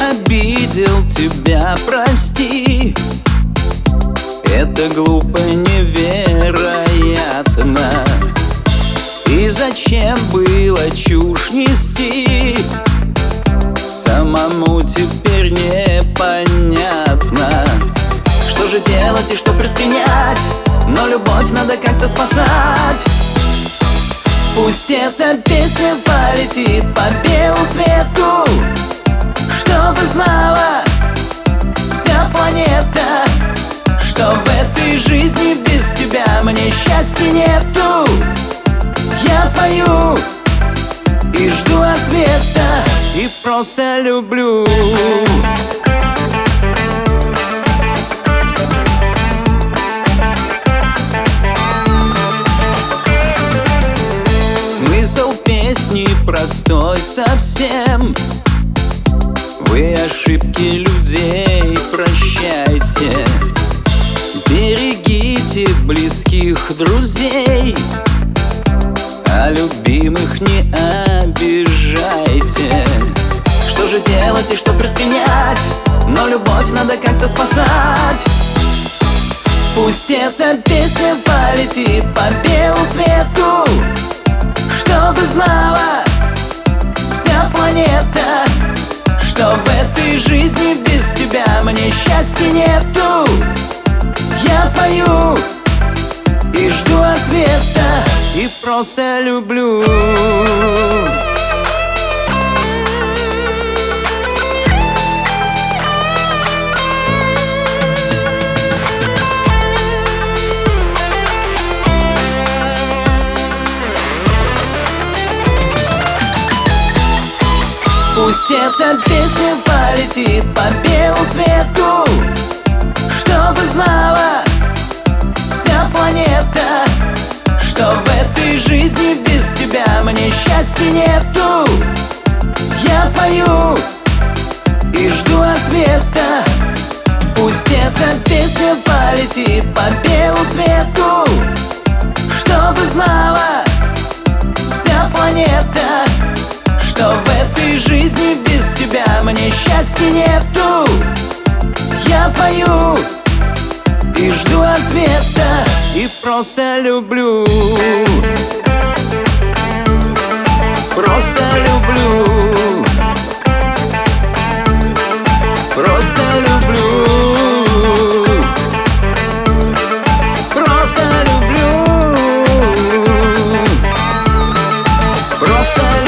обидел тебя, прости. Это глупо, невероятно. И зачем было чушь нести? Самому теперь непонятно. Что же делать и что предпринять? Но любовь надо как-то спасать. Пусть эта песня полетит по белу свету, чтобы знала вся планета, что в этой жизни без тебя мне счастья нету. Я пою и жду ответа, и просто люблю. Смысл песни простой совсем: вы ошибки людей прощайте, берегите близких друзей, а любимых не обижайте. Что же делать и что предпринять? Но любовь надо как-то спасать. Пусть эта песня полетит по белу свету, чтобы знала вся планета, что в этой жизни без тебя мне счастья нету. Я пою и жду ответа, и просто люблю. Пусть эта песня полетит по белу свету, чтобы знала вся планета, что в этой жизни без тебя мне счастья нету. Я пою и жду ответа. Пусть эта песня полетит по белу свету, чтобы знала вся планета, что в этой жизни без тебя мне счастья нету. Я пою и жду ответа, и просто люблю. Просто люблю. Просто люблю. Просто люблю. Просто люблю.